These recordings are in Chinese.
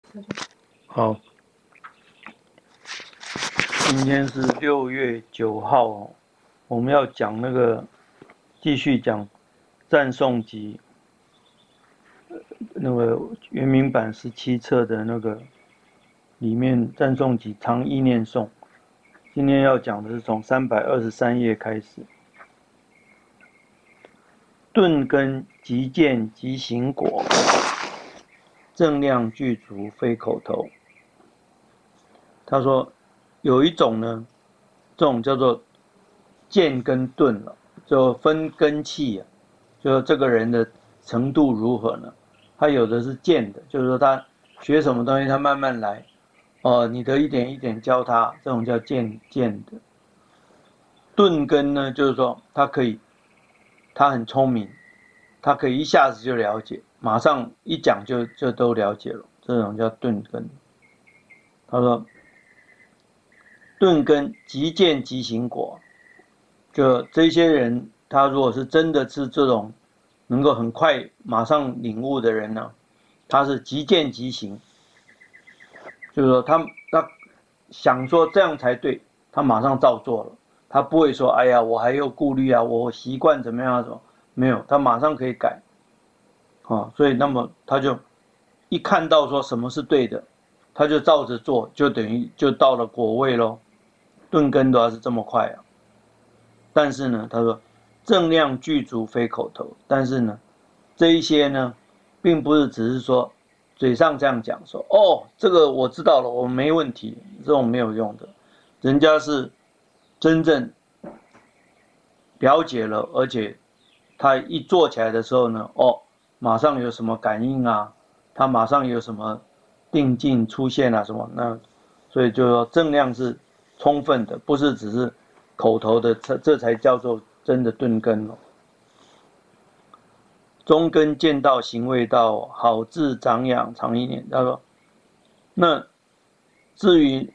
好，今天是6月9号哦，我们要讲那个，继续讲赞颂集那个原民版17册的那个里面赞颂集长意念颂。今天要讲的是从323页开始。顿根即见即行果，正量具足非口头。他说有一种呢，这种叫做见跟顿了，就分根器啊，就这个人的程度如何呢？他有的是见的，就是说他学什么东西他慢慢来，你得一点一点教他，这种叫见的。顿根呢，就是说他很聪明，他可以一下子就了解，马上一讲就都了解了，这种叫顿根。他说顿根即见即行果，就这些人，他如果是真的是这种能够很快马上领悟的人呢，他是即见即行，就是说他想说这样才对，他马上照做了，他不会说哎呀我还有顾虑啊，我习惯怎么样什么，没有，他马上可以改，所以那么他就一看到说什么是对的，他就照着做，就等于就到了果位咯。顿根都要是这么快啊。但是呢，他说正量具足非口头，但是呢，这一些呢，并不是只是说嘴上这样讲说这个我知道了，我没问题，这种没有用的，人家是真正了解了，而且他一做起来的时候呢，马上有什么感应啊，他马上有什么定境出现啊什么，那所以就说正量是充分的，不是只是口头的，这才叫做真的顿根哦。中根见道行味道，好自长养长一年。他说，那至于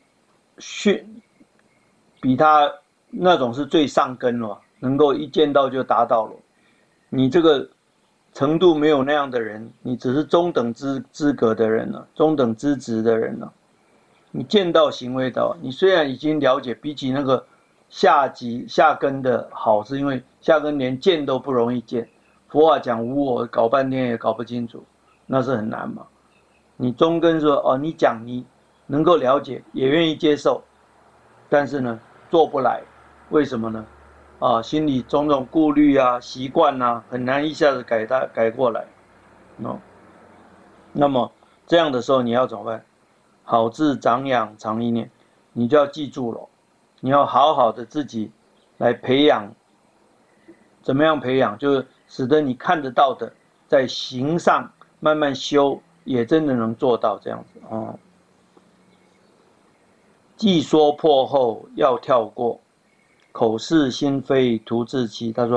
比他那种是最上根了，能够一见到就达到了。你这个程度没有那样的人，你只是中等资格的人了，中等资质的人了。你见到行味道，你虽然已经了解，比起那个下根的好，是因为下根连见都不容易见。佛法讲无我，搞半天也搞不清楚，那是很难嘛。你中根说你讲你能够了解，也愿意接受，但是呢做不来，为什么呢？心里种种顾虑啊、习惯啊，很难一下子改过来。那么这样的时候你要怎么办？好自长养长一念，你就要记住了，你要好好的自己来培养。怎么样培养？就是使得你看得到的，在行上慢慢修，也真的能做到这样子啊。既说破后要跳过，口是心非徒自欺。他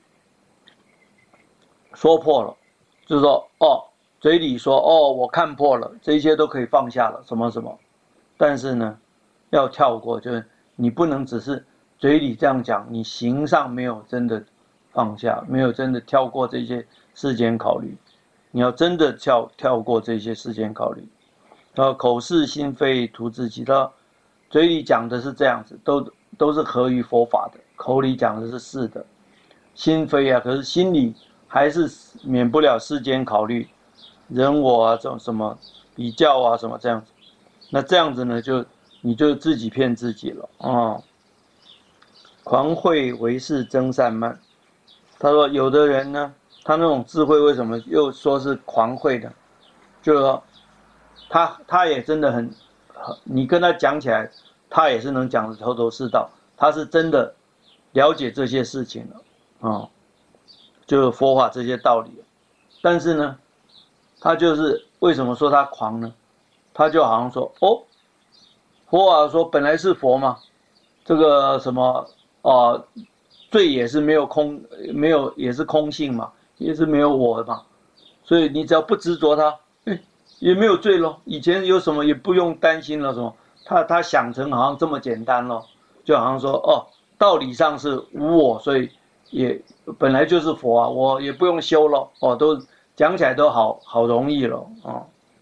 说破了，就是说嘴里说我看破了，这些都可以放下了，什么什么。但是呢，要跳过，就是你不能只是嘴里这样讲，你行上没有真的放下，没有真的跳过这些世间考虑，你要真的跳过这些世间考虑。口是心非徒自欺，他嘴里讲的是这样子，都是合于佛法的，口里讲的是的，心非啊，可是心里还是免不了世间考虑，人我啊，这种什么比较啊，什么这样子。那这样子呢，你就自己骗自己了狂慧为是真善慢。他说有的人呢，他那种智慧为什么又说是狂慧的？就是说他也真的很，你跟他讲起来，他也是能讲得头头是道，他是真的了解这些事情了就是佛法这些道理。但是呢，他就是为什么说他狂呢？他就好像说佛法说本来是佛嘛，这个什么罪也是没有也是空性嘛，也是没有我嘛，所以你只要不执着它，也没有罪咯。以前有什么也不用担心了什么，他想成好像这么简单咯，就好像说道理上是无我，所以也本来就是佛啊，我也不用修了都讲起来都好容易了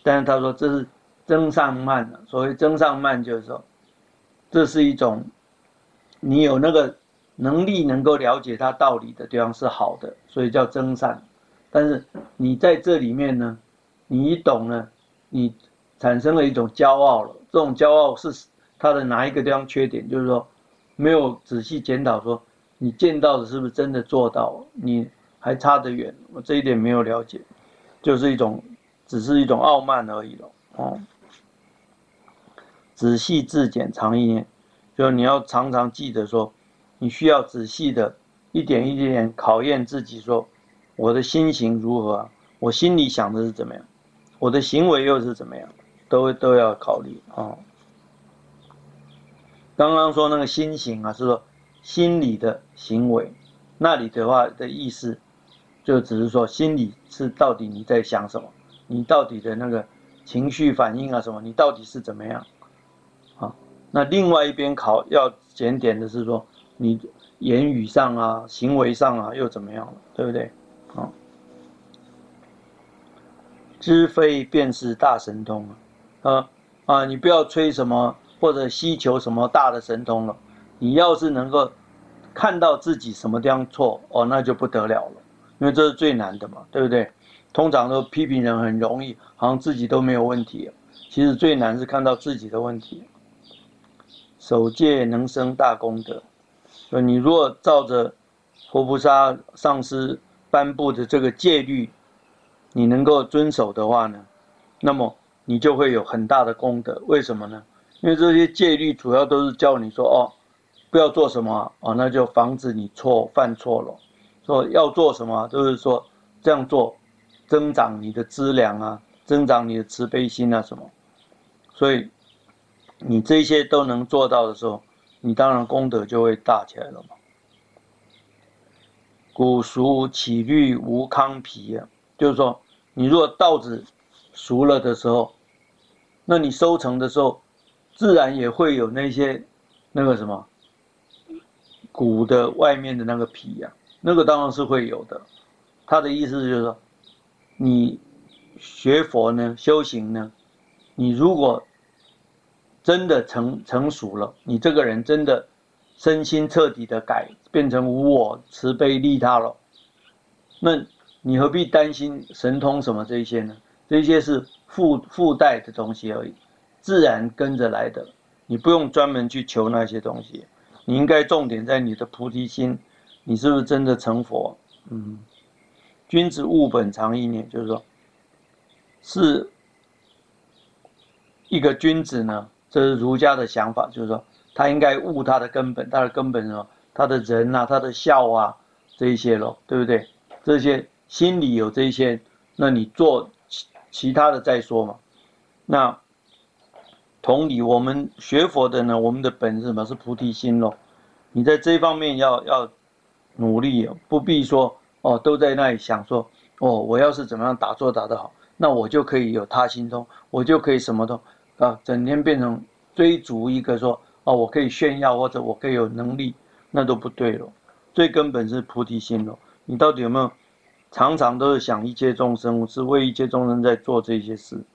但是他说这是增上慢了。所谓增上慢，就是说这是一种你有那个能力能够了解它道理的地方是好的，所以叫增上。但是你在这里面呢，你一懂呢，你产生了一种骄傲了。这种骄傲是它的哪一个地方缺点？就是说没有仔细检讨说你见到的是不是真的做到，你还差得远。我这一点没有了解，就是只是一种傲慢而已了。哦，仔细自检常意念，就是你要常常记得说，你需要仔细的一点一点考验自己，说我的心情如何啊？我心里想的是怎么样？我的行为又是怎么样？都要考虑啊。刚刚说那个心行啊，是说心理的行为，那里的话的意思，就只是说心里是到底你在想什么，你到底的那个情绪反应啊什么，你到底是怎么样啊？那另外一边要检点的是说，你言语上啊、行为上啊又怎么样了，对不对？啊，知非便是大神通你不要吹什么或者希求什么大的神通了，你要是能够看到自己什么地方错那就不得了了，因为这是最难的嘛，对不对？通常都批评人很容易，好像自己都没有问题，其实最难是看到自己的问题。守戒能生大功德，你如果照着佛菩萨上师颁布的这个戒律，你能够遵守的话呢，那么你就会有很大的功德。为什么呢？因为这些戒律主要都是教你说不要做什么那就防止你犯错了。说要做什么，都是说这样做，增长你的资粮啊，增长你的慈悲心啊什么。所以你这些都能做到的时候，你当然功德就会大起来了嘛。古熟起绿无糠皮就是说，你如果稻子熟了的时候，那你收成的时候，自然也会有那些那个什么谷的外面的那个皮那个当然是会有的。他的意思就是说，你学佛呢，修行呢，你如果真的成熟了，你这个人真的身心彻底的变成无我慈悲利他了，那你何必担心神通什么这些呢？这些是附带的东西而已，自然跟着来的，你不用专门去求那些东西。你应该重点在你的菩提心，你是不是真的成佛？君子务本常意念，就是说，是一个君子呢，这是儒家的想法，就是说，他应该悟他的根本，他的根本是什么？他的仁啊，他的孝啊，这一些咯，对不对？这些心里有这些，那你做其他的再说嘛。那同理，我们学佛的呢，我们的本是什么？是菩提心咯。你在这方面要努力，不必说都在那里想说我要是怎么样打坐打得好，那我就可以有他心通，我就可以什么都整天变成追逐一个说我可以炫耀或者我可以有能力，那都不对了。最根本是菩提心咯。你到底有没有常常都是想一切众生，是为一切众生在做这些事？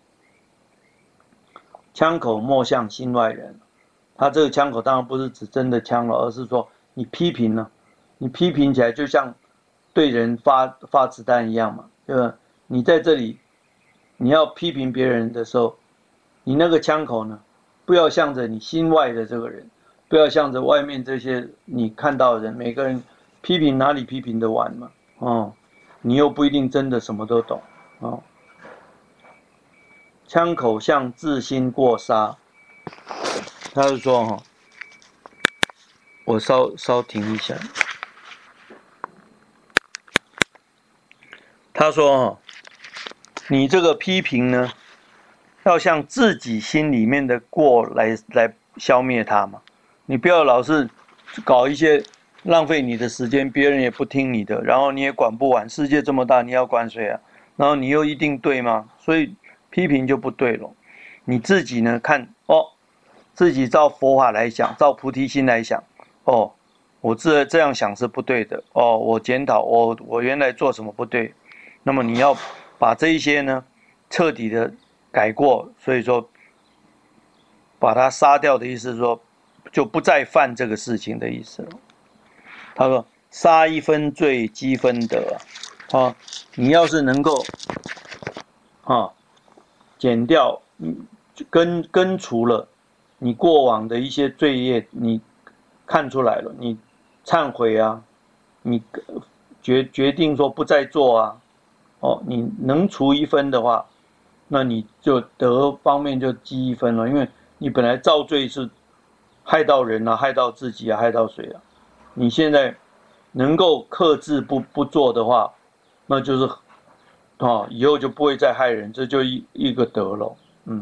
枪口莫向心外人，他这个枪口当然不是指真的枪了，而是说你批评呢，你批评起来就像对人发子弹一样嘛，对吧？你在这里你要批评别人的时候，你那个枪口呢，不要向着你心外的这个人，不要向着外面这些你看到的人，每个人批评哪里批评得完嘛？你又不一定真的什么都懂枪口向自心过杀，他就说我稍停一下。他说你这个批评呢，要向自己心里面的过来消灭它嘛。你不要老是搞一些浪费你的时间，别人也不听你的，然后你也管不完。世界这么大，你要管谁啊？然后你又一定对吗？所以批评就不对了。你自己呢，看自己照佛法来想，照菩提心来想，我这样想是不对的，我检讨我原来做什么不对，那么你要把这一些呢，彻底的改过，所以说把他杀掉的意思是说就不再犯这个事情的意思了。他说杀一分罪积分德啊，你要是能够减掉根除了你过往的一些罪业，你看出来了，你忏悔啊，你决定说不再做啊，你能除一分的话，那你就德方面就积一分了，因为你本来造罪是害到人啊，害到自己啊，害到谁啊？你现在能够克制不做的话，那就是以后就不会再害人，这就一个德了。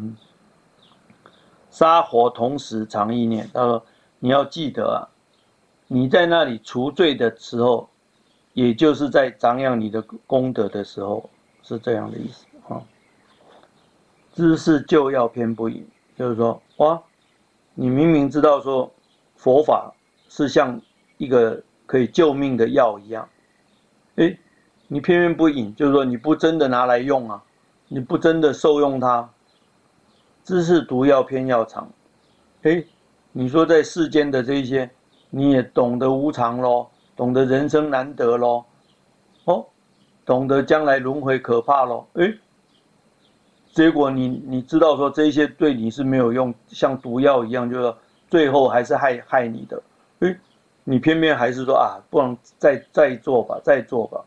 杀活同时常意念。他说你要记得啊，你在那里除罪的时候，也就是在张扬你的功德的时候，是这样的意思啊。知是救药偏不隐，就是说哇，你明明知道说佛法是像一个可以救命的药一样，你偏偏不引，就是说你不真的拿来用啊，你不真的受用它。知是毒药偏要长，你说在世间的这些，你也懂得无常咯，懂得人生难得咯，懂得将来轮回可怕咯，结果你知道说这些对你是没有用，像毒药一样，就是最后还是害你的，你偏偏还是说啊，不能再做吧，再做吧。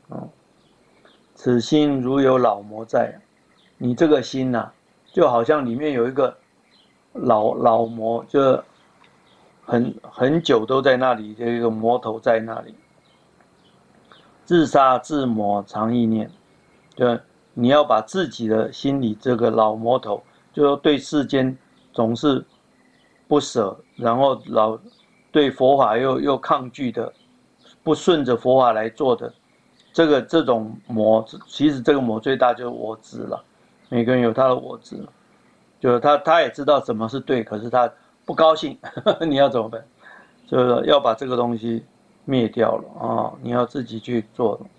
此心如有老魔在，你这个心啊，就好像里面有一个老魔，就很久都在那里，这个魔头在那里。自杀自魔常意念，就你要把自己的心里这个老魔头，就说对世间总是不舍，然后对佛法又抗拒的，不顺着佛法来做的。这种魔，其实这个魔最大就是我执了。每个人有他的我执，就是他也知道什么是对，可是他不高兴，你要怎么办？就是要把这个东西灭掉了你要自己去做了。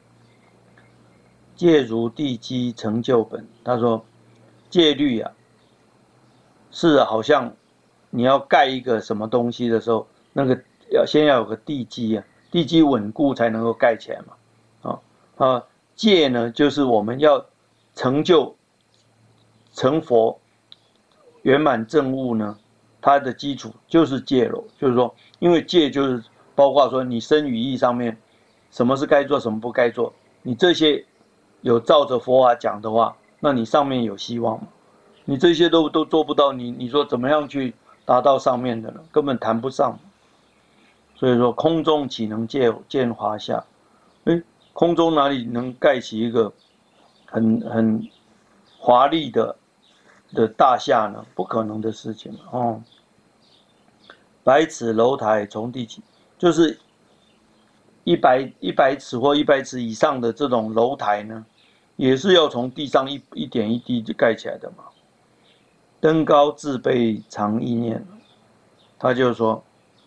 戒如地基成就本，他说戒律啊，是好像你要盖一个什么东西的时候，那个先要有个地基啊，地基稳固才能够盖起来嘛。戒呢，就是我们要成就成佛圆满正悟呢，它的基础就是戒了。就是说，因为戒就是包括说你身语意上面，什么是该做，什么不该做，你这些有照着佛法讲的话，那你上面有希望嘛？你这些都做不到，你说怎么样去达到上面的呢？根本谈不上。所以说，空中岂能见华夏？空中哪里能盖起一个很华丽的大厦呢？不可能的事情100尺楼台从地起，就是100尺或100尺以上的这种楼台呢，也是要从地上一点一滴就盖起来的嘛。登高自卑常意念，他就说，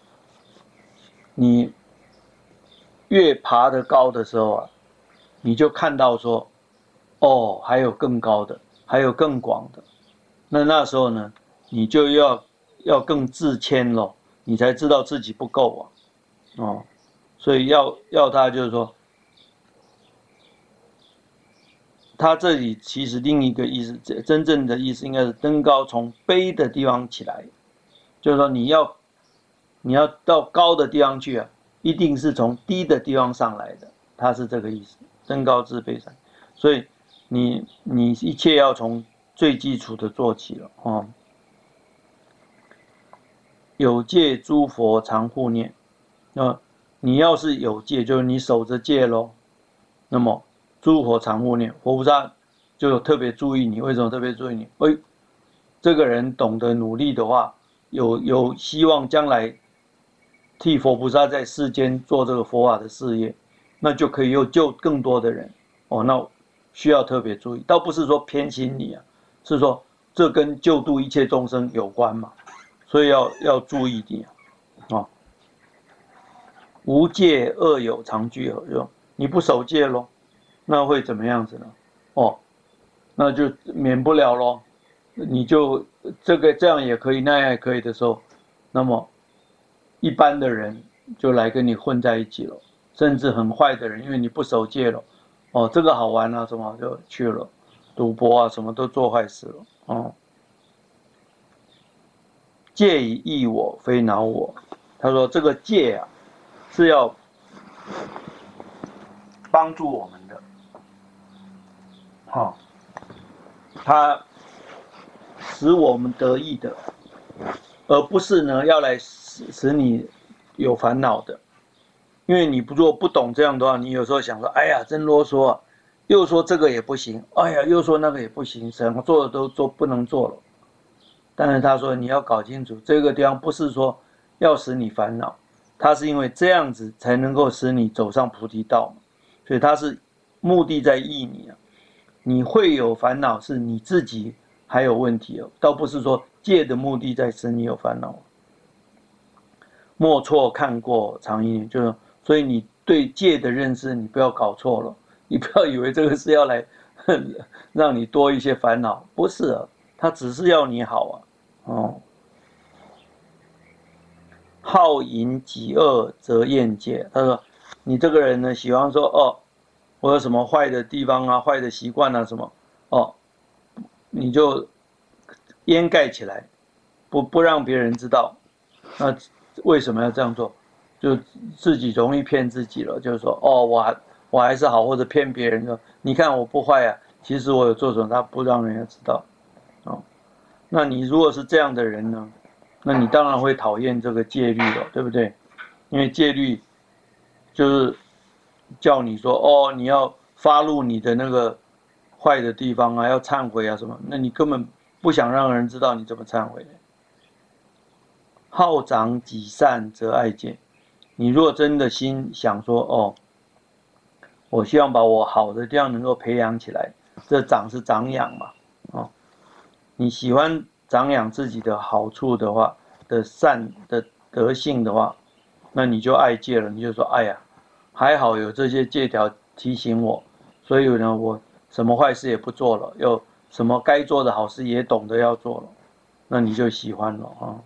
你越爬得高的时候啊，你就看到说，还有更高的，还有更广的。那时候呢，你就要更自谦了，你才知道自己不够所以要他就是说，他这里其实另一个意思，真正的意思应该是登高从卑的地方起来，就是说你要到高的地方去啊，一定是从低的地方上来的，他是这个意思，登高自卑上。所以你一切要从最基础的做起了有戒诸佛常护念，你要是有戒，就是你守着戒咯，那么诸佛常护念，佛菩萨就特别注意你。为什么特别注意你？这个人懂得努力的话，有希望将来替佛菩萨在世间做这个佛法的事业，那就可以又救更多的人那需要特别注意，倒不是说偏心你啊，是说这跟救度一切众生有关嘛，所以要注意你无戒恶友常聚合，你不守戒咯，那会怎么样子呢？ 那就免不了咯。你就这样也可以，那样也可以的时候，那么一般的人就来跟你混在一起了，甚至很坏的人，因为你不守戒了，哦，这个好玩啊，什么就去了，赌博啊，什么都做坏事了，哦。戒以益我，非恼我。他说这个戒啊，是要帮助我们的，好，它使我们得益的，而不是呢要来使你有烦恼的。因为你如果不懂这样的话，你有时候想说，哎呀，真啰嗦啊，又说这个也不行，哎呀，又说那个也不行，什么做的都做不能做了。但是他说你要搞清楚，这个地方不是说要使你烦恼，它是因为这样子才能够使你走上菩提道嘛，所以它是目的在益你啊。你会有烦恼是你自己还有问题哦，倒不是说戒的目的在使你有烦恼。莫错看过常一年，就是所以你对戒的认识，你不要搞错了，你不要以为这个是要来让你多一些烦恼，不是啊，它只是要你好啊，哦。好淫己恶则厌戒，他说你这个人呢，喜欢说哦，我有什么坏的地方啊，坏的习惯啊什么，哦，你就掩盖起来，不让别人知道。那为什么要这样做？就自己容易骗自己了，就是说哦，我还是好，或者骗别人说你看我不坏啊，其实我有做什么，他不让人家知道。哦，那你如果是这样的人呢，那你当然会讨厌这个戒律了，对不对？因为戒律就是叫你说哦，你要发露你的那个坏的地方啊，要忏悔啊什么，那你根本不想让人知道你怎么忏悔的。好长己善则爱戒，你若真的心想说哦，我希望把我好的地方能够培养起来，这长是长养嘛，哦，你喜欢长养自己的好处的话，的善的德性的话，那你就爱戒了，你就说哎呀，还好有这些戒条提醒我，所以呢，我什么坏事也不做了，又什么该做的好事也懂得要做了，那你就喜欢了啊。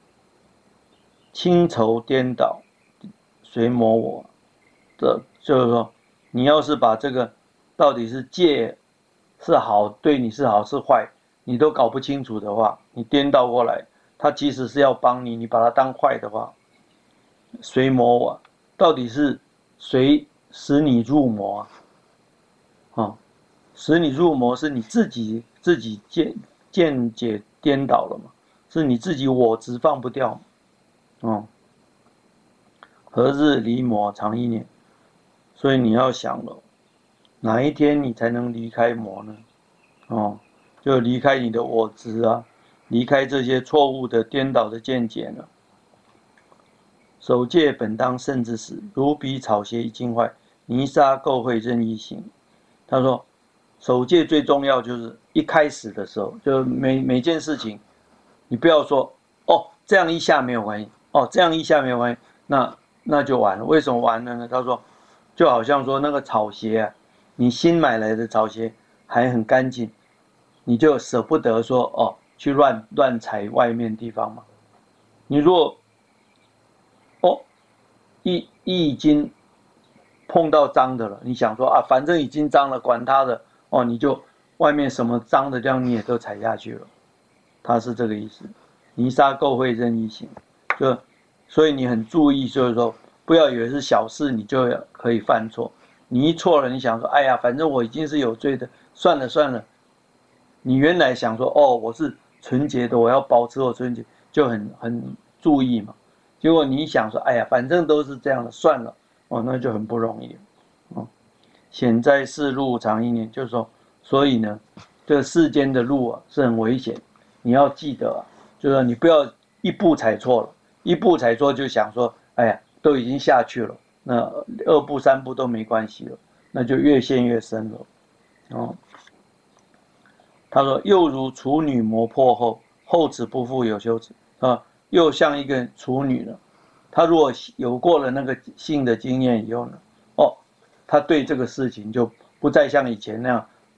清愁颠倒，随魔我，这就是说，你要是把这个到底是戒是好，对你是好是坏，你都搞不清楚的话，你颠倒过来，他即使是要帮你，你把它当坏的话，随魔我，到底是谁使你入魔啊？哦，使你入魔是你自己见解颠倒了嘛？是你自己我执放不掉嘛？哦，何日离魔长一年？所以你要想了，哪一天你才能离开魔呢？哦，就离开你的我执啊，离开这些错误的颠倒的见解呢。守戒本当慎之时，如彼草鞋一经坏，泥沙垢秽任意行。他说，守戒最重要就是一开始的时候，就每件事情，你不要说哦这样一下没有关系，哦这样一下没有关系，那就完了。为什么完了呢？他说，就好像说那个草鞋啊，你新买来的草鞋还很干净，你就舍不得说哦去乱踩外面地方嘛。你如果哦已经碰到脏的了，你想说啊，反正已经脏了，管它的哦，你就外面什么脏的地方你也都踩下去了，他是这个意思。泥沙垢秽任意行，就所以你很注意，就是说不要以为是小事你就可以犯错，你一错了，你想说哎呀，反正我已经是有罪的，算了算了。你原来想说哦，我是纯洁的，我要保持我纯洁，就很注意嘛。结果你想说，哎呀，反正都是这样的，算了，哦，那就很不容易，哦。险哉世路长一年，就是说，所以呢，这世间的路啊是很危险，你要记得啊，就是说你不要一步踩错了，一步踩错就想说，哎呀，都已经下去了，那二步三步都没关系了，那就越陷越深了，哦。他说：又如处女磨破后，后此不复有羞耻啊，又像一个处女了。他如果有过了那个性的经验以后呢，哦，他对这个事情就不再像以前那样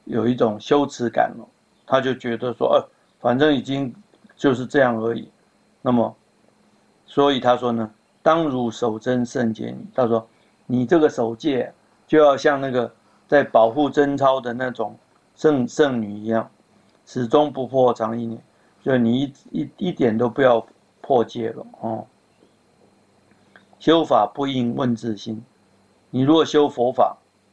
有一种羞耻感了，他就觉得说，反正已经就是这样而已。那么，所以他说呢，当如守贞圣洁女。他说，你这个守戒就要像那个在保护贞操的那种圣女一样，始终不破常1年，就你一点都不要破戒了哦。修法不应问自心，你如果修佛法，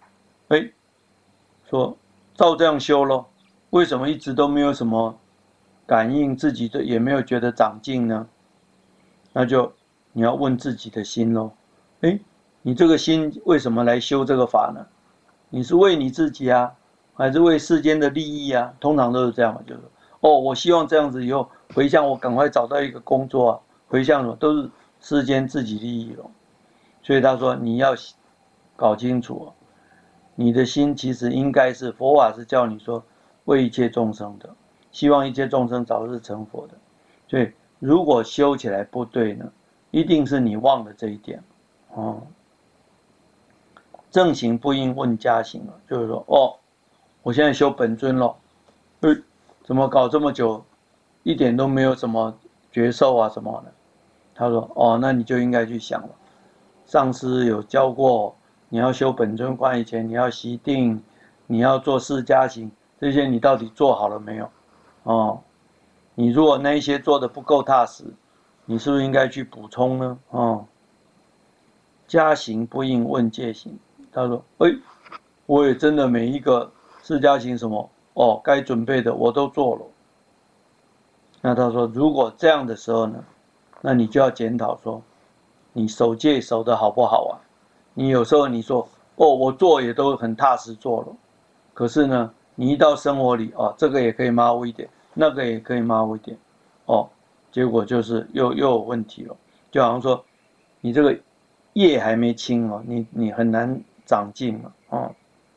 说照这样修咯，为什么一直都没有什么感应，自己的也没有觉得长进呢？那就你要问自己的心咯。你这个心为什么来修这个法呢？你是为你自己啊，还是为世间的利益啊？通常都是这样嘛，就是我希望这样子以后回向，我赶快找到一个工作啊，回向什么都是世间自己利益咯。所以他说你要搞清楚，你的心其实应该是佛法是叫你说为一切众生的，希望一切众生早日成佛的。所以如果修起来不对呢，一定是你忘了这一点哦。正行不应问加行了，就是说我现在修本尊了，怎么搞这么久，一点都没有什么觉受啊什么的。他说那你就应该去想了，上师有教过，你要修本尊观以前，你要习定，你要做释迦行，这些你到底做好了没有？你如果那一些做的不够踏实，你是不是应该去补充呢？加行不应问戒行。他说，我也真的每一个释迦行什么该准备的我都做了。那他说，如果这样的时候呢，那你就要检讨说，你守戒守得好不好啊？你有时候你说我做也都很踏实做了，可是呢，你一到生活里这个也可以马虎一点，那个也可以马虎一点，结果就是又有问题了。就好像说，你这个业还没清你很难长进嘛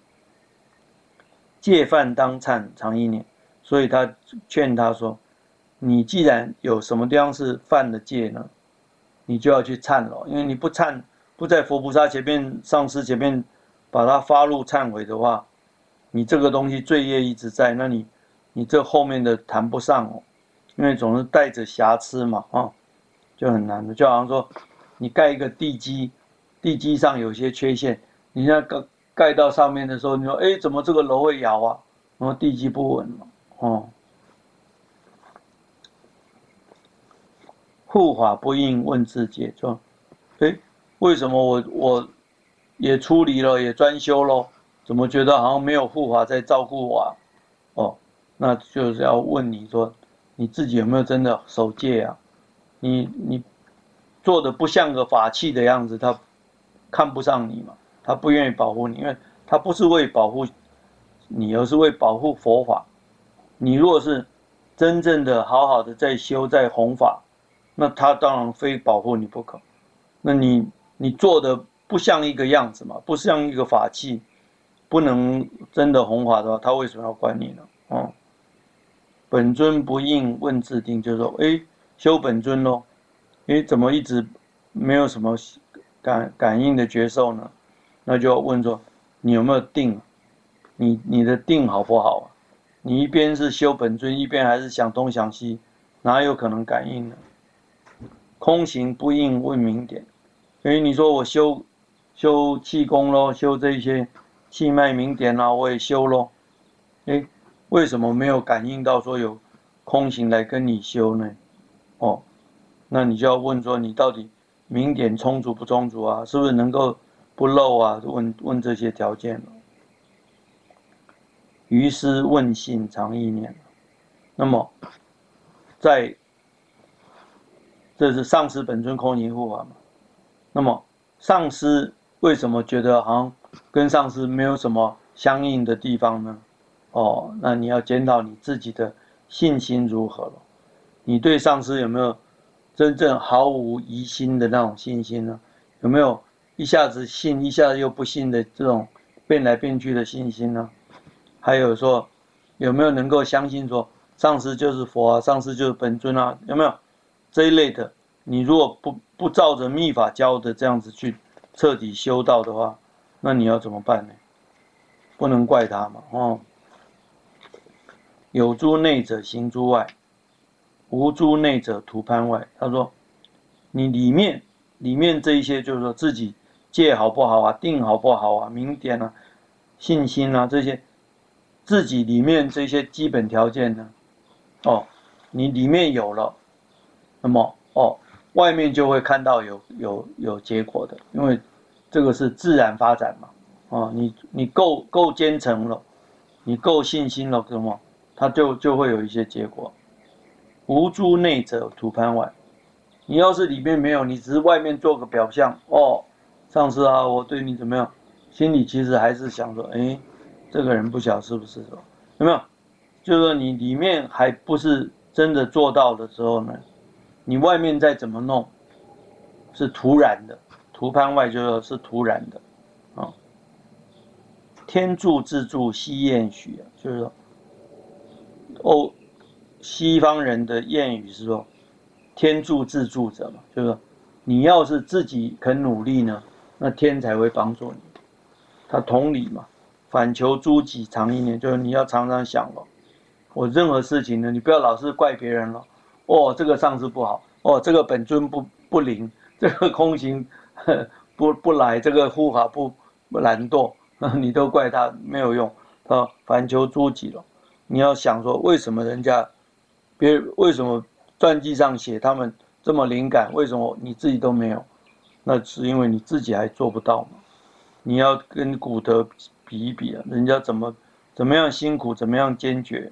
戒犯当忏常1年，所以他劝他说，你既然有什么地方是犯的戒呢，你就要去忏了，因为你不忏，不在佛菩萨前面、上师前面把它发露忏悔的话，你这个东西罪业一直在，那你这后面的谈不上因为总是带着瑕疵嘛就很难的。就好像说你盖一个地基，地基上有些缺陷，你现在盖到上面的时候，你说怎么这个楼会摇啊？然后地基不稳嘛护法不应问自解，说为什么我也出离了，也专修咯，怎么觉得好像没有护法在照顾我那就是要问你说，你自己有没有真的守戒啊？你做的不像个法器的样子，他看不上你嘛，他不愿意保护你，因为他不是为保护你，而是为保护佛法。你如果是真正的好好的在修在弘法，那他当然非保护你不可。那你做的不像一个样子嘛，不像一个法器，不能真的弘法的话，他为什么要管你呢？本尊不应问自定，就是说，修本尊咯，怎么一直没有什么感应的觉受呢？那就要问说，你有没有定？你的定好不好啊？你一边是修本尊，一边还是想东想西，哪有可能感应呢？空行不应问明点，所以你说我修气功咯，修这些气脉明点我也修咯，为什么没有感应到说有空行来跟你修呢？那你就要问说，你到底明点充足不充足啊？是不是能够不漏啊？问这些条件了。于是问性常1年。那么这是上师本尊空行护法嘛？那么上师为什么觉得好像跟上师没有什么相应的地方呢？那你要检讨你自己的信心如何了。你对上师有没有真正毫无疑心的那种信心呢？有没有一下子信一下子又不信的这种变来变去的信心呢？还有说有没有能够相信说上师就是佛啊，上师就是本尊啊？有没有这一类的？你如果不照着密法教的这样子去彻底修道的话，那你要怎么办呢？不能怪他嘛有诸内者行诸外，无诸内者图攀外。他说，你里面这一些，就是说自己戒好不好啊，定好不好啊，明点啊，信心啊这些，自己里面这些基本条件呢，你里面有了，那么外面就会看到有结果的，因为这个是自然发展嘛，你够虔诚了，你够信心了，什么，它就会有一些结果。无诸内者图攀外，你要是里面没有，你只是外面做个表象，上次啊我对你怎么样，心里其实还是想说，这个人不晓得是不是说，有没有？就是说你里面还不是真的做到的时候呢，你外面再怎么弄，是徒然的，图攀外就是徒然的天助自助，西谚许就是说，西方人的谚语是说，天助自助者嘛，就是说，你要是自己肯努力呢，那天才会帮助你。他同理嘛，反求诸己常一念，就是你要常常想了，我任何事情呢，你不要老是怪别人了。这个上司不好，这个本尊不灵，这个空行不来，这个护法不懒惰，你都怪他没有用。反求诸己了，你要想说，为什么人家为什么传记上写他们这么灵感，为什么你自己都没有？那是因为你自己还做不到嘛。你要跟古德比一比啊，人家怎么样辛苦，怎么样坚决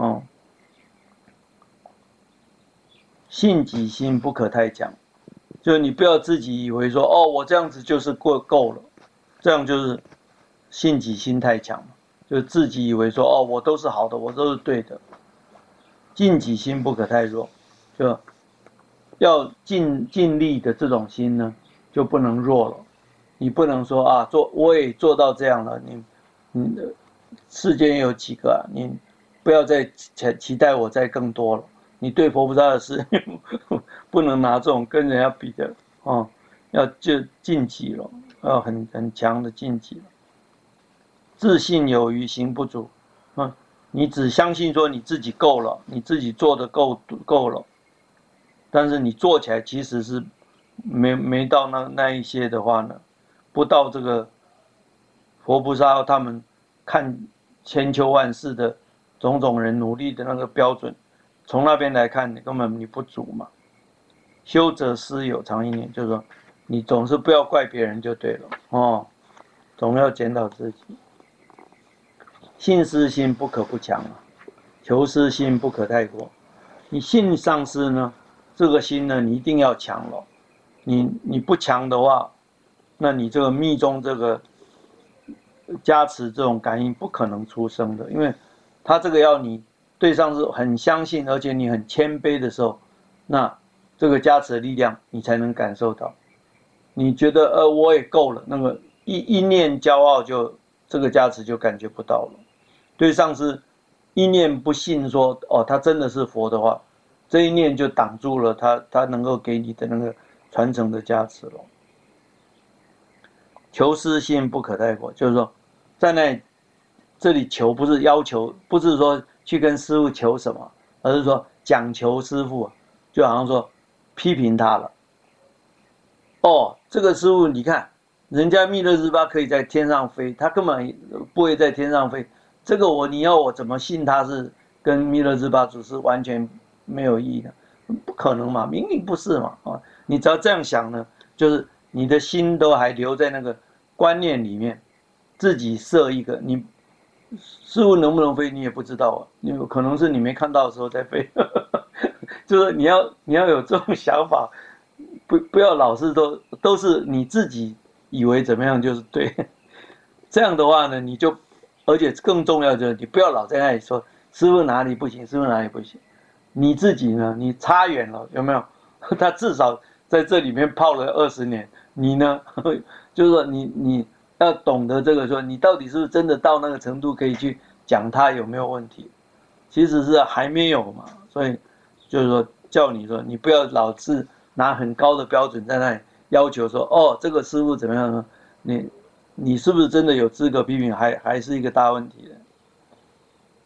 信己心不可太强，就是你不要自己以为说我这样子就是够了，这样就是信己心太强嘛，就自己以为说我都是好的，我都是对的。尽己心不可太弱，就要尽力的这种心呢，就不能弱了。你不能说我也做到这样了，你世间有几个啊？你不要再期待我再更多了。你对佛菩萨的事不能拿这种跟人家比的要就尽己了，要很强的尽己了。自信有余，行不足你只相信说你自己够了，你自己做的够了，但是你做起来其实是没到那一些的话呢，不到这个佛菩萨他们看千秋万世的种种人努力的那个标准，从那边来看，你根本你不足嘛。修则思有常一念，就是说你总是不要怪别人就对了总要检讨自己。信师心不可不强求师心不可太过。你信上师呢，这个心呢，你一定要强了。你不强的话，那你这个密宗这个加持这种感应不可能出生的，因为他这个要你对上师很相信，而且你很谦卑的时候，那这个加持的力量你才能感受到。你觉得我也够了，那个一念骄傲就这个加持就感觉不到了。对上师一念不信说他真的是佛的话，这一念就挡住了他能够给你的那个传承的加持了。求师心不可太过，就是说在这里求不是要求，不是说去跟师父求什么，而是说讲求师父就好像说批评他了。这个师父你看人家弥勒日巴可以在天上飞，他根本不会在天上飞，这个你要我怎么信他是跟弥勒日巴祖师完全没有意义的？不可能嘛，明明不是嘛你只要这样想呢，就是你的心都还留在那个观念里面，自己设一个你师父能不能飞你也不知道可能是你没看到的时候再飞就是你要有这种想法，不要老是都是你自己以为怎么样就是对，这样的话呢，你就而且更重要的就是你不要老在那里说师父哪里不行，师父哪里不行，你自己呢，你差远了有没有？他至少在这里面泡了20年，你呢，就是说你要懂得这个说你到底是不是真的到那个程度可以去讲他有没有问题，其实是还没有嘛，所以就是说叫你说你不要老是拿很高的标准在那里要求说这个师父怎么样呢？你是不是真的有资格批评还是一个大问题的。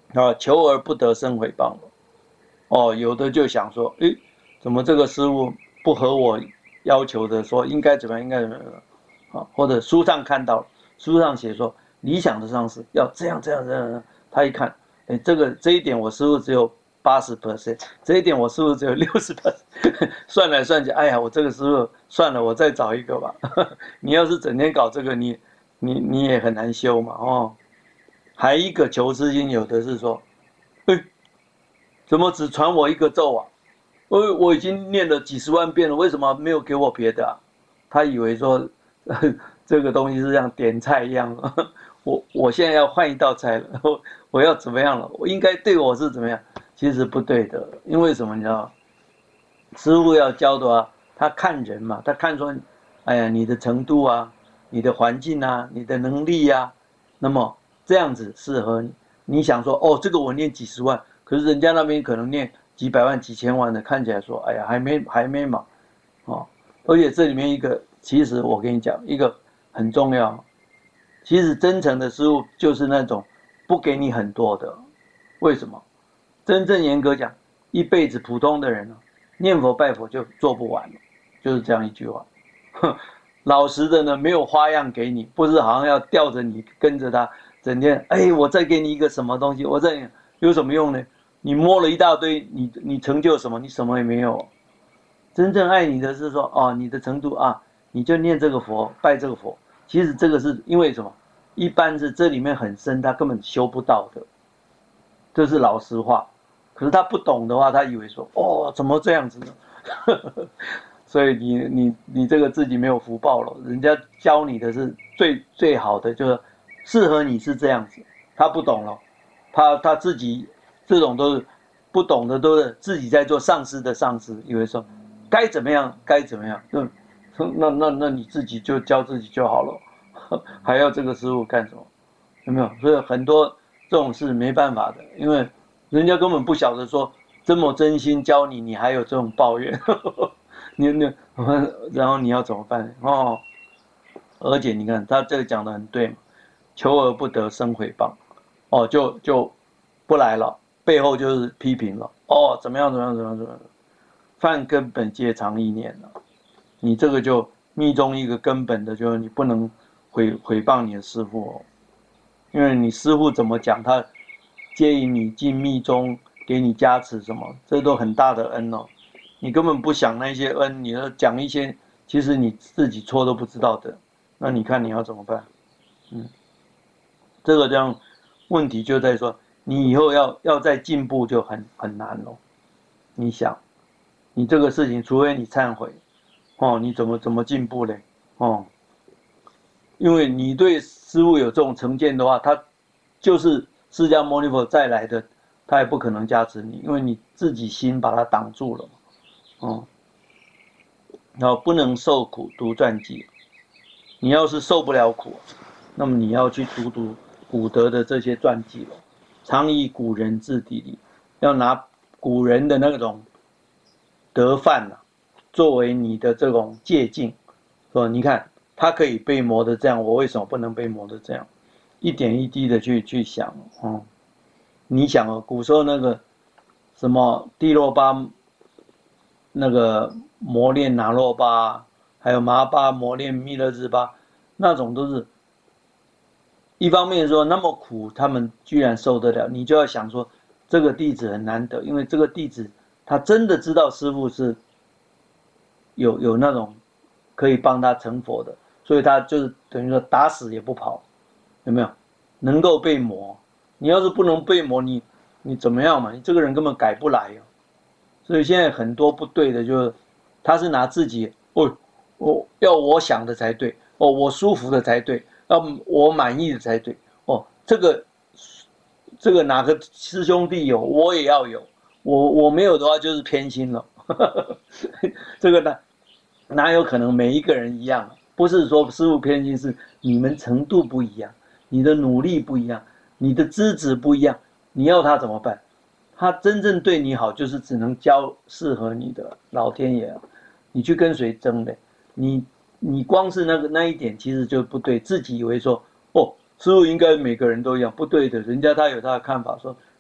啊，求而不得生毁谤了。哦，有的就想说，诶，怎么这个师傅不合我要求的，说应该怎么样，应该怎么样啊？或者书上看到，书上写说理想的上师要这样这样这样，他一看，哎，这一点我师傅只有80%，这一点我师傅只有60%，算来算去，哎呀，我这个师傅算了，我再找一个吧。你要是整天搞这个，你也很难修嘛，哦。还一个求知心，有的是说，哎，怎么只传我一个咒啊？我已经念了几十万遍了，为什么没有给我别的啊？他以为说这个东西是像点菜一样，我现在要换一道菜了，我要怎么样了？我应该对我是怎么样？其实不对的，因为什么？你知道，师傅要教的话，他看人嘛，他看说，哎呀，你的程度啊，你的环境啊，你的能力啊，那么这样子适合你。你想说，哦，这个我念几十万，可是人家那边可能念几百万、几千万的，看起来说，哎呀，还没嘛，哦，而且这里面一个，其实我跟你讲，一个很重要，其实真诚的师傅就是那种不给你很多的，为什么？真正严格讲，一辈子普通的人念佛拜佛就做不完了，就是这样一句话。老实的呢，没有花样给你，不是好像要吊着你跟着他，整天哎，我再给你一个什么东西，我再有什么用呢？你摸了一大堆，你成就什么？你什么也没有。真正爱你的是说，哦，你的程度啊，你就念这个佛，拜这个佛。其实这个是因为什么？一般是这里面很深，他根本修不到的，这是老实话。可是他不懂的话，他以为说，哦，怎么这样子呢？所以你这个自己没有福报了，人家教你的是最好的，就是适合你是这样子。他不懂了，他自己这种都是不懂的，都是自己在做上司的上司，以为说该怎么样该怎么样，那你自己就教自己就好了，还要这个师傅干什么？有没有？所以很多这种事没办法的，因为人家根本不晓得说这么真心教你，你还有这种抱怨，你然后你要怎么办哦？而且你看他这个讲的很对嘛，求而不得生毁谤，哦，就不来了，背后就是批评了，哦，怎么样怎么样怎么样怎么样，犯根本戒常意念了，你这个就密宗一个根本的，就是你不能毁谤你的师父哦。因为你师父怎么讲，他接引你进密宗，给你加持什么，这都很大的恩哦。你根本不想那些恩，你要讲一些其实你自己错都不知道的，那你看你要怎么办？这个这样问题就在说，你以后要再进步就很难了。你想，你这个事情，除非你忏悔，哦，你怎么进步嘞？哦，因为你对师父有这种成见的话，他就是释迦牟尼佛再来的，他也不可能加持你，因为你自己心把它挡住了。哦，然后不能受苦读传记，你要是受不了苦，那么你要去读古德的这些传记了，常以古人之砥砺，要拿古人的那种德范作为你的这种借鉴，说你看他可以被磨的这样，我为什么不能被磨的这样？一点一滴的去想哦。你想哦，古时候那个什么地洛巴那个磨练拿洛巴，还有麻巴磨练密勒日巴，那种都是一方面说那么苦，他们居然受得了，你就要想说这个弟子很难得，因为这个弟子他真的知道师父是有那种可以帮他成佛的，所以他就是等于说打死也不跑，有没有？能够被磨，你要是不能被磨，你怎么样嘛？你这个人根本改不来哦。所以现在很多不对的，就是他是拿自己我想的才对哦，我舒服的才对，要我满意的才对哦。这个哪个师兄弟有，我也要有，我没有的话就是偏心了。这个哪有可能每一个人一样？不是说师父偏心，是你们程度不一样，你的努力不一样，你的资质不一样，你要他怎么办？他真正对你好，就是只能教适合你的老天爷啊！你去跟谁争的？你光是那一点，其实就不对。自己以为说，哦，师父应该每个人都一样，不对的。人家他有他的看法，说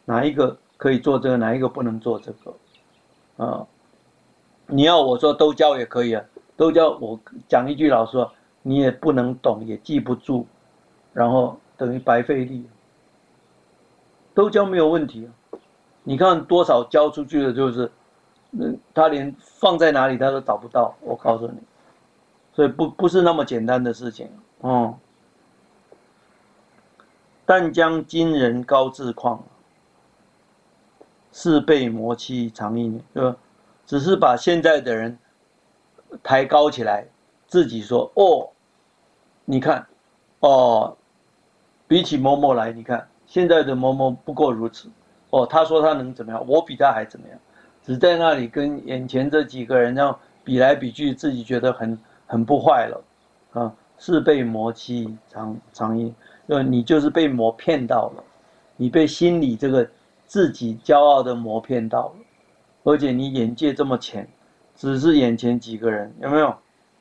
哪一个可以做这个，哪一个不能做这个啊？你要我说都教也可以啊，都教我讲一句老实话，你也不能懂，也记不住，然后等于白费力。都教没有问题啊，你看多少教出去的，就是他连放在哪里他都找不到，我告诉你，所以不是那么简单的事情哦。但将今人高志旷，事倍磨期长一年，只是把现在的人抬高起来，自己说哦，你看哦，比起某某来，你看现在的某某不过如此哦，他说他能怎么样，我比他还怎么样，只在那里跟眼前这几个人这样比来比去，自己觉得很不坏了啊，事倍磨期长一，你就是被磨骗到了，你被心里这个自己骄傲的磨骗到了，而且你眼界这么浅，只是眼前几个人，有没有？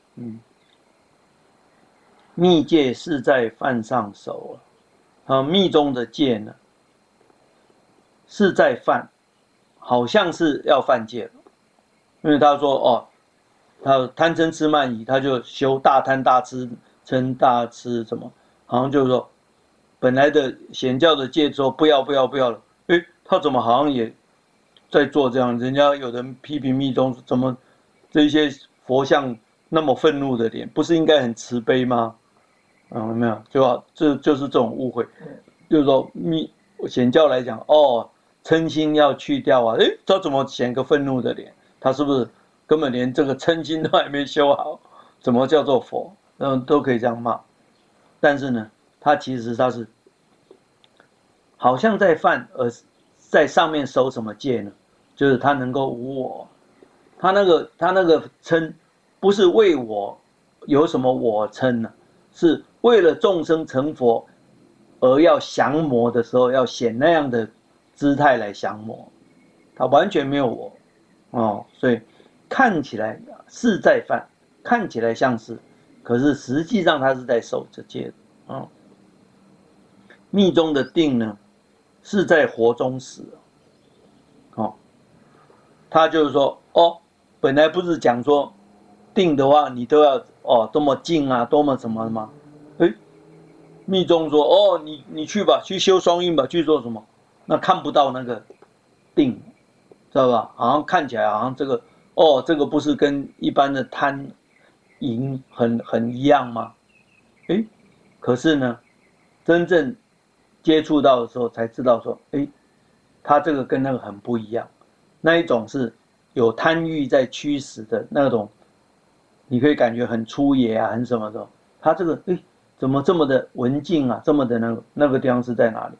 密戒是在犯上手啊，密中的戒呢，是在犯，好像是要犯戒了，因为他说哦，他贪嗔痴慢疑，他就修大贪大痴嗔大痴什么，好像就是说，本来的显教的戒说不要了，他怎么好像也在做这样？人家有人批评密宗怎么这些佛像那么愤怒的脸，不是应该很慈悲吗？有没有？就是这种误会，就是说显教来讲，哦，嗔心要去掉啊，他怎么显个愤怒的脸？他是不是根本连这个嗔心都还没修好？怎么叫做佛？都可以这样骂。但是呢，他其实他是好像在犯，而在上面守什么戒呢？就是他能够无我，他那个嗔不是为我有什么我嗔呢？是为了众生成佛而要降魔的时候，要显那样的姿态来降魔，他完全没有我哦，所以看起来是在犯，看起来像是，可是实际上他是在守着戒的哦。密宗的定呢，是在活中死哦，他就是说哦，本来不是讲说定的话，你都要哦多么静啊，多么什么吗？密宗说哦，你去吧，去修双运吧，去做什么？那看不到那个定，知道吧？好像看起来好像这个哦，这个不是跟一般的贪淫很一样吗？可是呢，真正接触到的时候才知道说，他这个跟那个很不一样，那一种是有贪欲在驱使的那种，你可以感觉很粗野啊，很什么的。他这个怎么这么的文静啊，这么的那个地方是在哪里？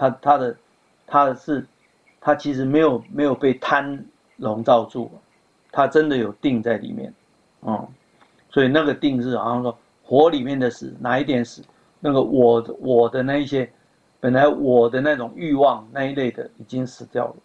他其实没有被贪笼罩住，他真的有定在里面，所以那个定是好像说火里面的死，哪一点死？那个我的那一些，本来我的那种欲望那一类的已经死掉了，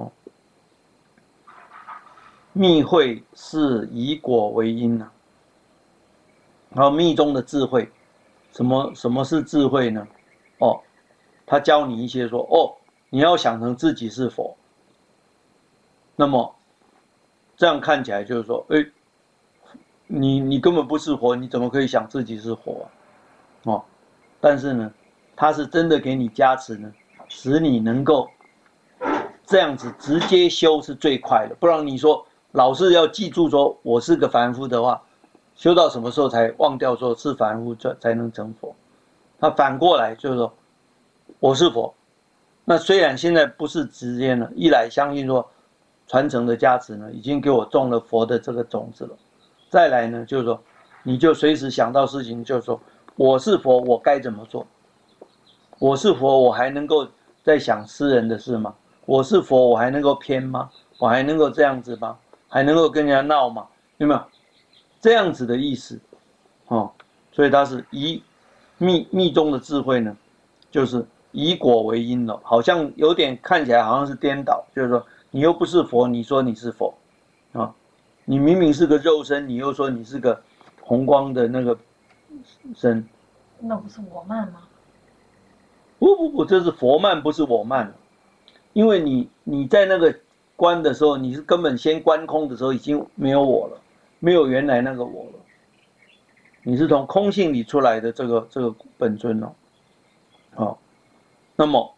密会是以果为因啊，然后密宗的智慧，什么是智慧呢？他教你一些说，你要想成自己是佛，那么这样看起来就是说，你根本不是佛，你怎么可以想自己是佛啊？但是呢，他是真的给你加持呢，使你能够这样子直接修是最快的。不然你说老是要记住说我是个凡夫的话，修到什么时候才忘掉说是凡夫才能成佛？他反过来就是说我是佛，那虽然现在不是直接呢，一来相信说传承的加持呢，已经给我种了佛的这个种子了，再来呢就是说，你就随时想到事情就是说我是佛，我该怎么做？我是佛，我还能够在想私人的事吗？我是佛，我还能够偏吗？我还能够这样子吗？还能够跟人家闹吗？有没有这样子的意思？所以它是以密宗的智慧呢，就是以果为因了，好像有点看起来好像是颠倒，就是说你又不是佛，你说你是佛啊，你明明是个肉身，你又说你是个红光的那个身， 那不是我慢吗？ 不，这是佛慢，不是我慢。 因为你在那个观的时候，你是根本先观空的时候已经没有我了，没有原来那个我了，你是从空性里出来的这个本尊哦，好，那么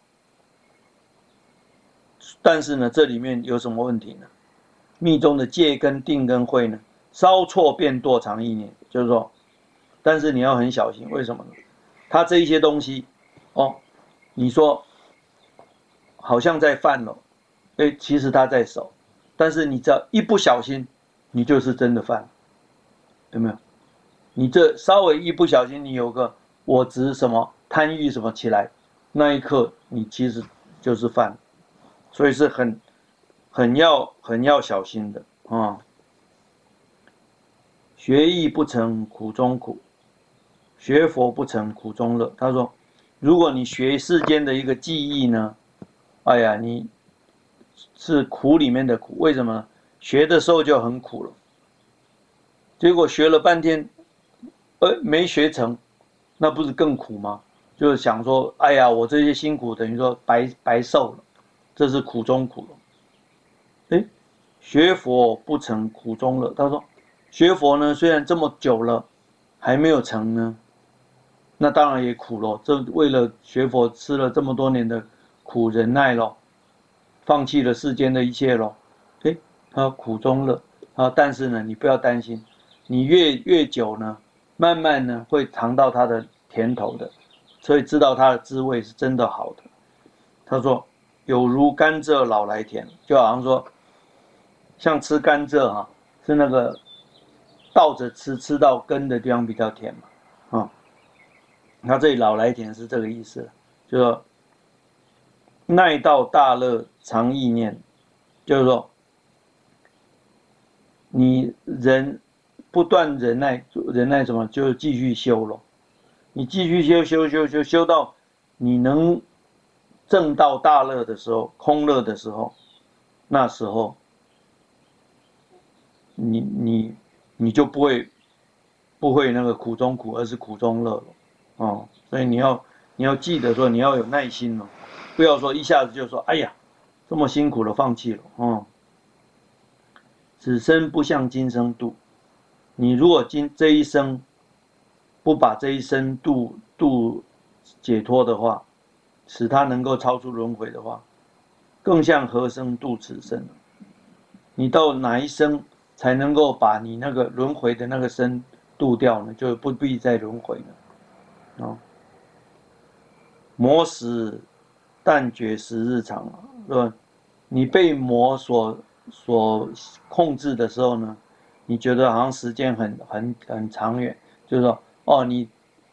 但是呢，这里面有什么问题呢？密宗的戒跟定跟慧呢，稍错便堕常意念，就是说，但是你要很小心，为什么呢？它这一些东西，哦，你说好像在犯了，其实他在守，但是你只要一不小心，你就是真的犯，有没有？你这稍微一不小心，你有个我执什么贪欲什么起来，那一刻你其实就是犯，所以是很要小心的啊。学艺不成苦中苦，学佛不成苦中乐。他说，如果你学世间的一个技艺呢，哎呀，你是苦里面的苦，为什么呢？学的时候就很苦了，结果学了半天，没学成，那不是更苦吗？就是想说，哎呀，我这些辛苦等于说白受了，这是苦中苦了。学佛不成苦中乐。他说，学佛呢，虽然这么久了，还没有成呢，那当然也苦咯。这为了学佛吃了这么多年的苦，忍耐咯，放弃了世间的一切咯。他苦中乐。但是呢，你不要担心，你越久呢，慢慢呢会尝到它的甜头的，所以知道它的滋味是真的好的。他说，有如甘蔗老来甜，就好像说，像吃甘蔗是那个倒着吃，吃到根的地方比较甜嘛，他这里老来甜是这个意思，就说耐到大乐常意念，就是说你不断忍耐，忍耐什么？就继续修咯。你继续修到你能证到大乐的时候，空乐的时候，那时候你就不会那个苦中苦，而是苦中乐了。所以你要记得说，你要有耐心哦，不要说一下子就说，哎呀，这么辛苦了，放弃了。此生不向今生度，你如果这一生不把这一生度解脱的话，使他能够超出轮回的话，更像何生度此生？你到哪一生才能够把你那个轮回的那个生度掉呢？就不必再轮回了。魔使但觉时日长，是吧？你被魔所控制的时候呢，你觉得好像时间很长远，就是说，你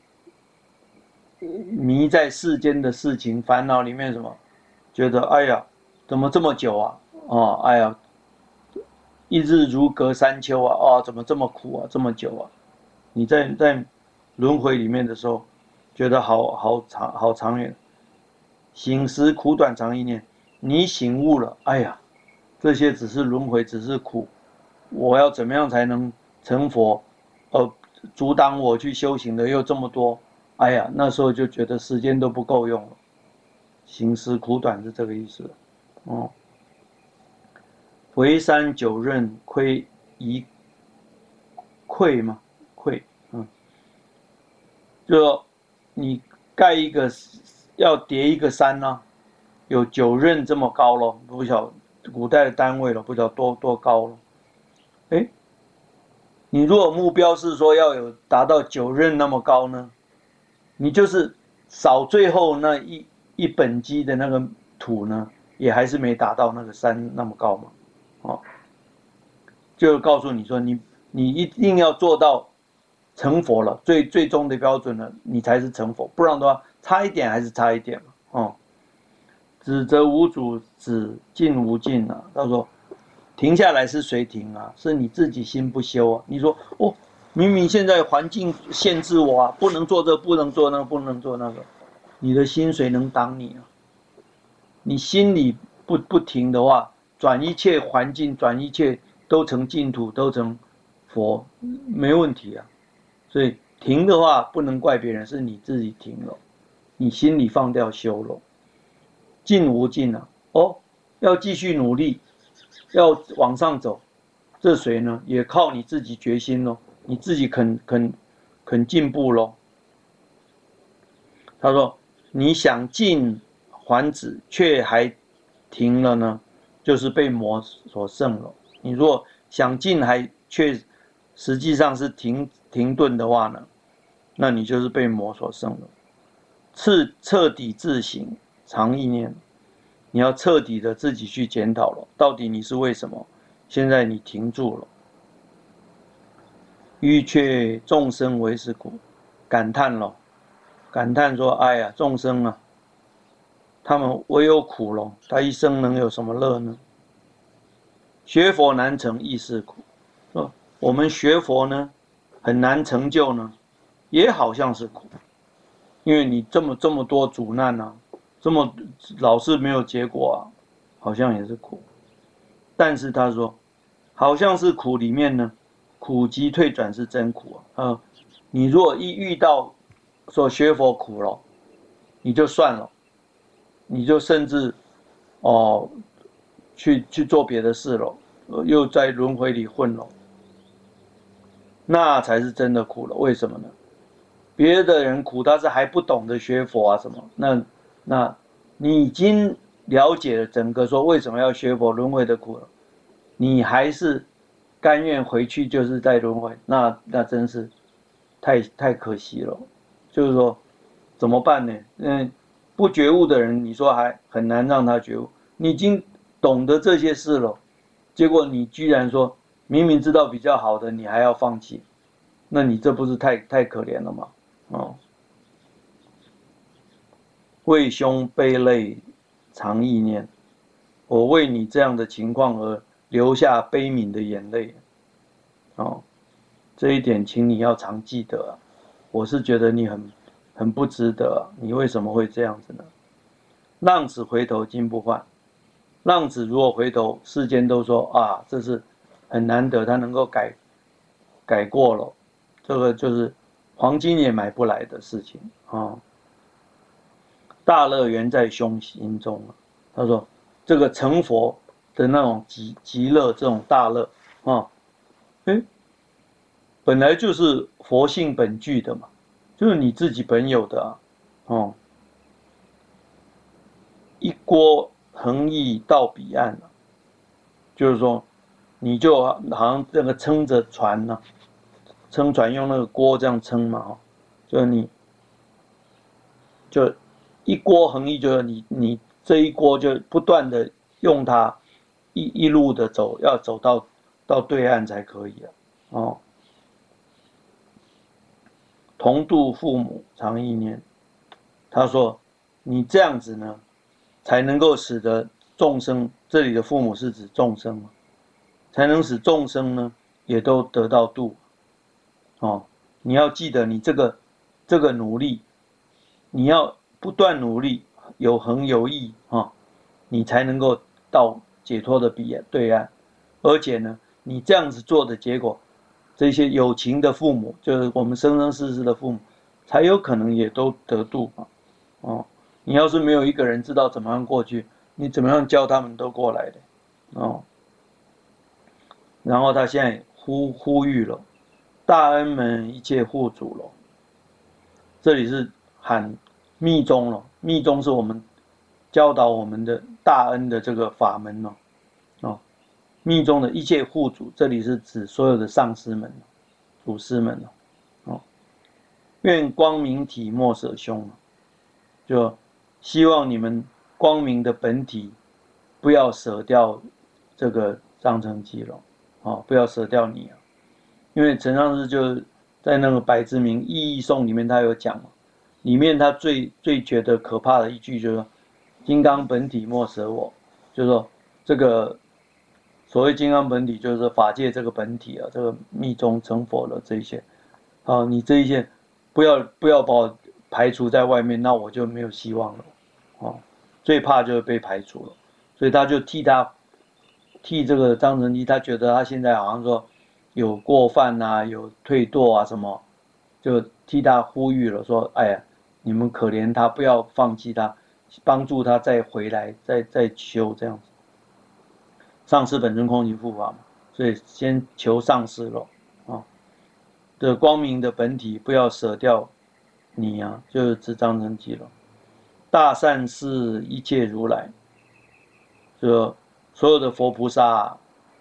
迷在世间的事情烦恼里面什么，觉得哎呀，怎么这么久啊？哎呀，一日如隔三秋啊！怎么这么苦啊？这么久啊？你在轮回里面的时候，觉得好长远。醒时苦短长一念，你醒悟了，哎呀，这些只是轮回，只是苦，我要怎么样才能成佛？阻挡我去修行的又这么多，哎呀，那时候就觉得时间都不够用了。醒时苦短是这个意思。回山九仞亏一篑吗？篑，就说你盖一个要叠一个山呢，有9仞这么高咯，不晓古代的单位了，不晓多高了。你如果目标是说要有达到9仞那么高呢，你就是少最后那一本基的那个土呢，也还是没达到那个山那么高嘛。就告诉你说，你一定要做到成佛了，最终的标准了，你才是成佛，不然的话，差一点还是差一点嘛。止则无主，止静无静啊。他说，停下来是谁停啊？是你自己心不修啊。你说明明现在环境限制我啊，不能做这，不能做那个，不能做那个，你的心谁能挡你啊？你心里不停的话，转一切环境，转一切都成净土，都成佛，没问题啊。所以停的话，不能怪别人，是你自己停了，你心里放掉修了。静无静啊， 哦，要继续努力，要往上走，这谁呢？也靠你自己决心咯，你自己肯进步咯。他说：“你想进还止，却还停了呢，就是被魔所胜了。你如果想进却实际上是停顿的话呢，那你就是被魔所胜了。彻底自省，常意念，你要彻底的自己去检讨了，到底你是为什么？现在你停住了，欲却众生为是苦，感叹了。”感叹说：“哎呀，众生啊，他们唯有苦了，他一生能有什么乐呢？学佛难成亦是苦。说我们学佛呢，很难成就呢，也好像是苦，因为你这么多阻难啊，老是没有结果啊，好像也是苦。但是他说，好像是苦里面呢，苦集退转是真苦啊。你如果一遇到说学佛苦了，你就算了。”你就甚至去做别的事了，又在轮回里混了，那才是真的苦了。为什么呢？别的人苦，他是还不懂得学佛啊什么，那你已经了解了整个说为什么要学佛轮回的苦了，你还是甘愿回去就是在轮回，那真是太可惜了。就是说怎么办呢？不觉悟的人，你说还很难让他觉悟。你已经懂得这些事了，结果你居然说明明知道比较好的，你还要放弃，那你这不是太可怜了吗？哦，为兄悲泪常忆念，我为你这样的情况而流下悲悯的眼泪。哦，这一点请你要常记得啊。我是觉得你很不值得啊，你为什么会这样子呢？浪子回头金不换，浪子如果回头，世间都说啊，这是很难得，他能够改过了，这个就是黄金也买不来的事情啊。大乐源在胸心中啊，他说这个成佛的那种极乐，这种大乐啊，本来就是佛性本具的嘛，就是你自己本有的啊，哦。一锅横溢到彼岸了，就是说，你就好像这个撑着船呢、撑船用那个锅这样撑嘛，就是你就一锅横溢，就是你这一锅就不断的用它一路的走，要走到对岸才可以啊，哦。同度父母常忆念，他说你这样子呢，才能够使得众生，这里的父母是指众生，才能使众生呢也都得到度。哦，你要记得你这个努力，你要不断努力，有恒有益啊，你才能够到解脱的对岸。而且呢，你这样子做的结果，这些有情的父母，就是我们生生世世的父母，才有可能也都得度嘛。哦，你要是没有一个人知道怎么样过去，你怎么样教他们都过来的？哦，然后他现在呼吁了，大恩们一切护主了。这里是喊密宗了，密宗是我们教导我们的大恩的这个法门了。哦，密宗的一切护主，这里是指所有的上师们、祖师们了。哦，愿光明体莫舍兄，就希望你们光明的本体不要舍掉这个张成基了。哦，不要舍掉你啊，因为陈上师就在那个《百字明意义颂》里面，他有讲嘛，里面他最觉得可怕的一句就是说：“金刚本体莫舍我。”就是说这个所谓金刚本体，就是法界这个本体啊，这个密宗成佛的这一些，啊，你这一些不要把我排除在外面，那我就没有希望了。哦，最怕就是被排除了，所以他就替这个张成基，他觉得他现在好像说有过犯啊，有退堕啊什么，就替他呼吁了，说：“哎呀，你们可怜他，不要放弃他， 帮助他再回来，再修这样子。上师本尊空行护法嘛，所以先求上师咯，啊，这光明的本体不要舍掉你啊，就是指张成基了。大善是一切如来，就所有的佛菩萨啊，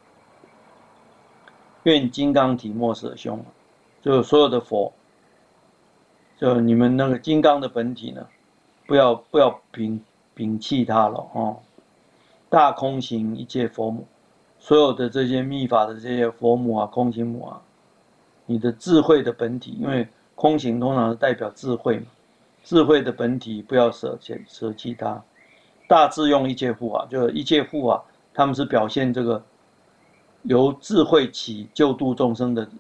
愿金刚体莫舍兄，就所有的佛，就你们那个金刚的本体呢，不要摒弃它了哦。大空行一切佛母，所有的这些密法的这些佛母啊、空行母啊，你的智慧的本体，因为空行通常是代表智慧嘛，智慧的本体不要舍弃它。大智用一切护法，就是一切护法，他们是表现这个由智慧起救度众生的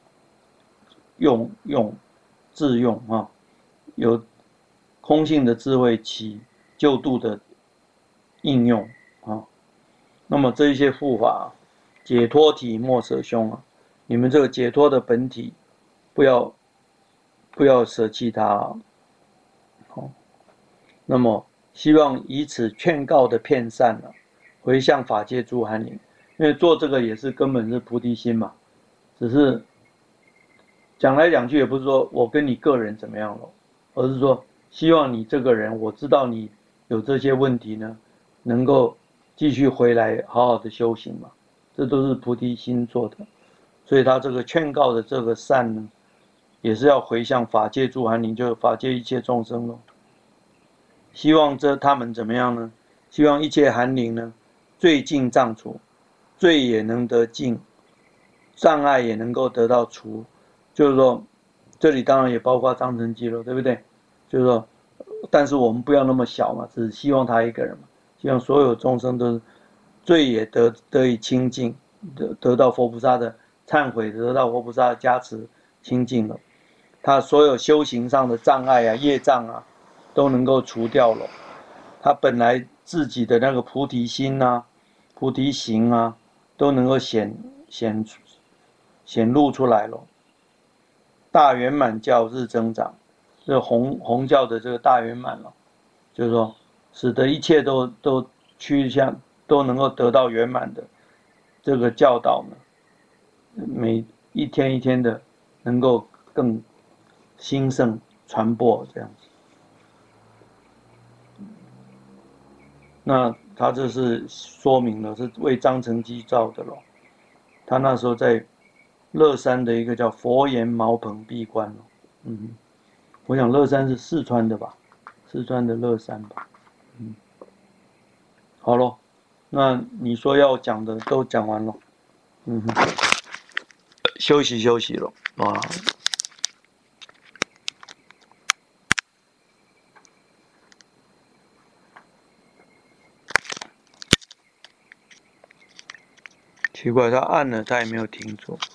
自用啊，由空性的智慧起救度的应用啊。那么这一些护法，解脱体莫舍兄啊，你们这个解脱的本体，不要舍弃它啊。好，那么希望以此劝告的遍善啊，回向法界诸寒灵，因为做这个也是根本是菩提心嘛，只是讲来讲去也不是说我跟你个人怎么样了，而是说希望你这个人，我知道你有这些问题呢，能够继续回来好好的修行嘛，这都是菩提心做的，所以他这个劝告的这个善呢，也是要回向法界诸寒灵，就是法界一切众生咯。希望他们怎么样呢？希望一切寒灵呢，罪尽障除，罪也能得尽，障碍也能够得到除。就是说，这里当然也包括张成基了，对不对？就是说，但是我们不要那么小嘛，只是希望他一个人嘛，希望所有众生都是罪也得以清净，得到佛菩萨的忏悔，得到佛菩萨的加持清净了。他所有修行上的障碍啊、业障啊，都能够除掉了。他本来自己的那个菩提心啊、菩提行啊，都能够显露出来了。大圆满教日增长，这弘教的这个大圆满了，就是说，使得一切都趋向都能够得到圆满的这个教导呢，每一天一天的能够更兴盛传播这样子。那他这是说明了是为张成基造的咯。他那时候在乐山的一个叫佛岩茅棚闭关咯。我想乐山是四川的吧，四川的乐山吧。好咯，那你说要讲的都讲完了。休息了啊。奇怪，他按了，他也没有停住。